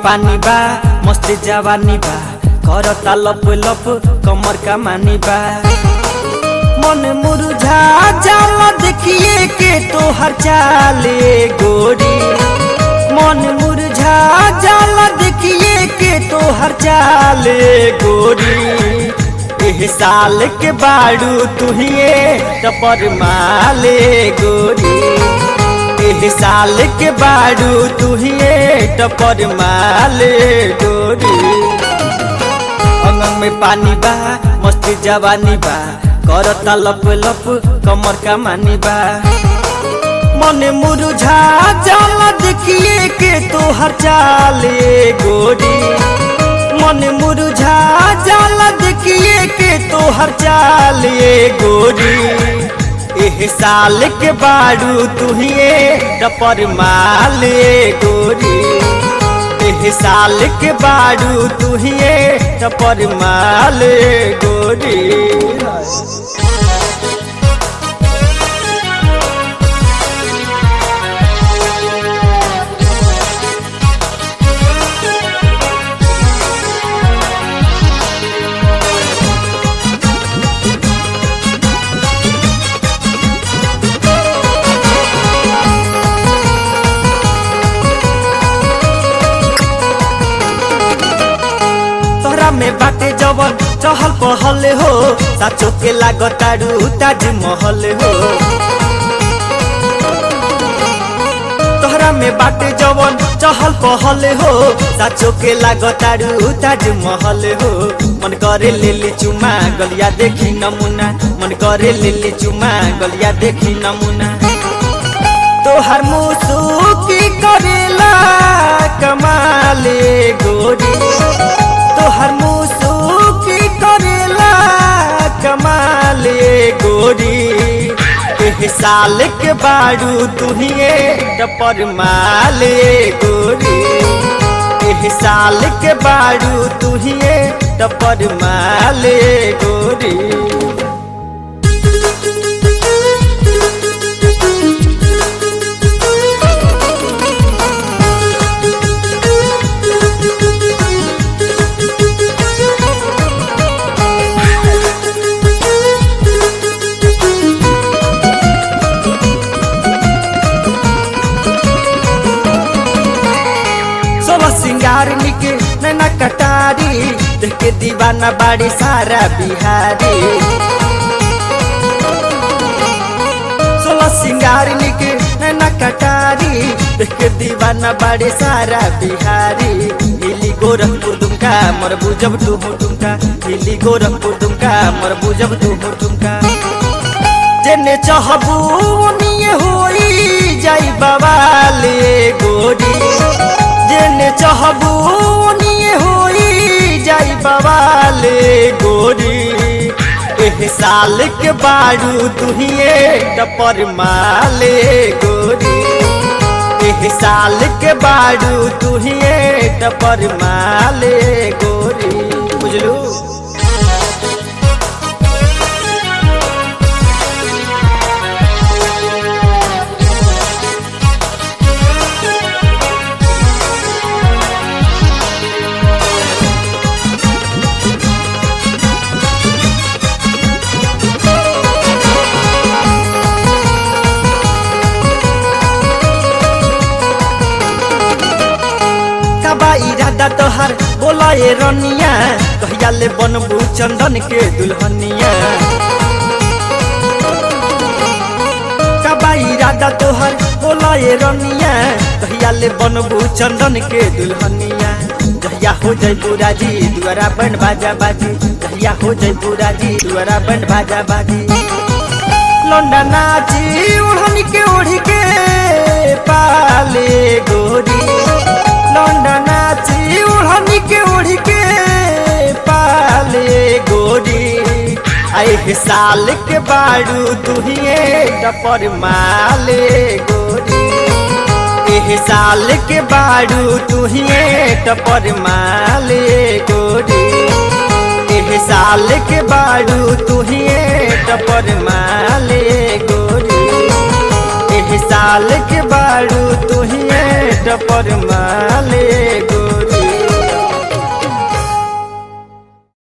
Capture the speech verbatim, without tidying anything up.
पानी बा मस्त जवानी बा करता लप लप कमर का मानी बा। मन मुरझा जाला देखिए के तो हर चाले गोरी, मन मुरझा जाला देखिए के तो हर चाले गोरी। एह साल के बाड़ू तुहिए टपर माले गोरी, एह साल के बाड़ू तुहिए टपर माले गोरी। अंगन में पानी बा मस्त जवानी बा करता लप लप कमर का मानी बा। मन मुरझा जाला देखिए के तो हर चाले गोरी, मन मुरझा जाला देखिए के तो हर चाले गोरी। एह साल के बाड़ू तुहिए टपर माले गोरी, एह साल के बाड़ू तुहिए टपर माले गोरी। में बाटे जवन चहल पहल हो साचो के लागतारू ताजमहल हो। तोहरा में बाटे जवन चहल पहल हो साचो के लागतारू ताजमहल हो। मन करे ले ले चुमा गलिया देखी नमूना, मन करे ले ले चुमा गलिया देखी नमूना। तोहर मुसुकी करेला कमाले गोरी, तोहर मुसुकी करेला कमाले गोरी। एह साल के बाड़ू तुहिए टपर माले गोरी, एह साल के बाड़ू तुहिए टपर माले गोरी। सिंगार निके नैना कटारी देख के दीवाना बाड़ी सारा बिहारी। सोलह सिंगार निके नैना कटारी देख के दीवाना बाड़ी सारा बिहारी। हिली गोरखपुर दुमका मर बुझब तू हो तुमका, हिली गोरखपुर दुमका मर बुझब तू हो तुमका। जेने चाहबू निये होई जाई बवाले गोरी, जेने चाहबू निये होई जाई बवाले गोरी। एह साल के बाड़ू तुहिए टपर माले गोरी, एह साल के बाड़ू तुहिए टपर माले गोरी। बुझलू इरादा तोहर बोला ये रनिया कहिया ले बनबू चंदन के दुल्हनिया। कबा इरादा तोहर बोला ये रनिया कहिया ले बनबू चंदन के दुल्हनिया। कहिया हो जयबू राजी दुआरा बन बाजा बाजी, कहिया हो जयबू राजी दुआरा बन बाजा बाजी। लौंडा नाची ओढ़नी के ओढ़ी के पाले गोरी, लौंडा नाची ओढ़नी के ओढ़ी के पाले गोरी। एह साल के बाड़ू तुहिए टपर माले गोरी, एह साल के बाड़ू तुहिए टपर माले गोरी। एह साल के बाड़ू तुहिए टपर माले गोरी, एह साल के बाड़ू तुहिए टपर माले।